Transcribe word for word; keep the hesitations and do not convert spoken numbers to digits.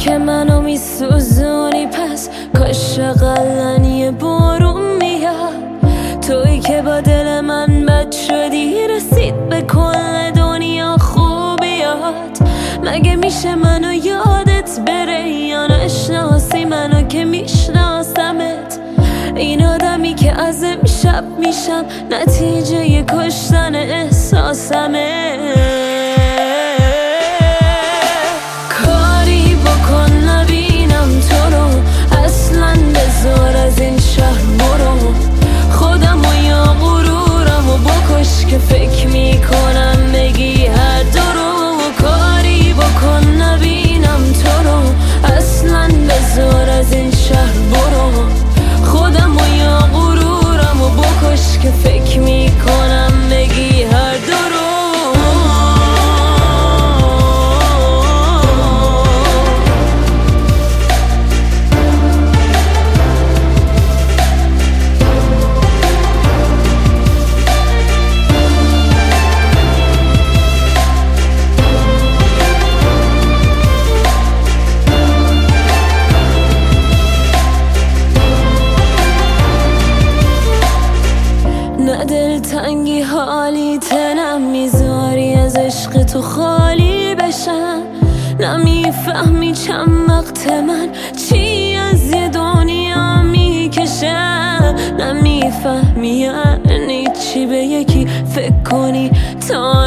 که منو میسوزونی، پس کاش اقلن یه بارون میاد. تویی که با دل من بد شدی، رسید به کل دنیا خوبیات. مگه میشه منو یادت بره یا نشناسی منو که میشناسمت؟ این آدمی که از امشب میشم نتیجه ی کشتن احساسمه. کاری بکن نبینم تو رو، اصلا بذار از این شهر برو. خودم و یا غرورم و بکش که فکر میکنم بگی هر درو. کاری بکن نبینم تو رو، اصلا بذار از این شهر برو. خودم و یا غرورم و بکش که فکر میکنم بگی هر درو. نه دلتنگی حالی تنم میذاری از عشق تو خالی بشم. نمیفهمی چند وقت من چی از یه دنیا میکشم. نمیفهمی یعنی چی به یکی فکر کنی تا